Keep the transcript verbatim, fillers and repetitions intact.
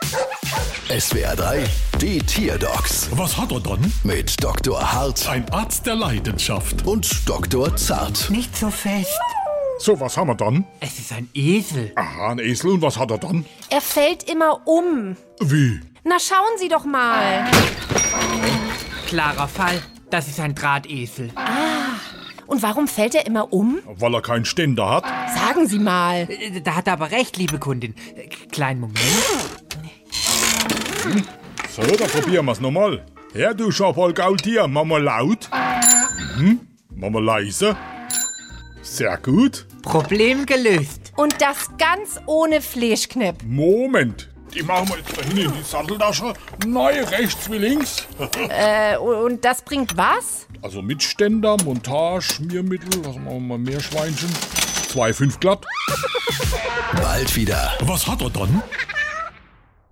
S W R drei, die Tierdocs Was hat er dann? mit Doktor Hart Ein Arzt der Leidenschaft. und Doktor Zart. Nicht so fest. So, was haben wir dann? Es ist ein Esel. Aha, ein Esel. Und was hat er dann? Er fällt immer um. Wie? Na, schauen Sie doch mal. Klarer Fall. Das ist ein Drahtesel. Und warum fällt er immer um? Weil er keinen Ständer hat? Sagen Sie mal. Äh, Da hat er aber recht, liebe Kundin. Äh, Kleinen Moment. So, dann probieren wir's nochmal. Ja, du Schafalgaultier, mach mal laut. Mhm. Mach mal leise. Sehr gut. Problem gelöst. Und das ganz ohne Fleischknepp. Moment. Die machen wir jetzt da hinten in die Satteltasche. Nein, rechts wie links. Äh, und das bringt was? Also mit Ständer, Montage, Schmiermittel, was machen wir mal, Meerschweinchen. zwei Komma fünf glatt. Bald wieder. Was hat er dann?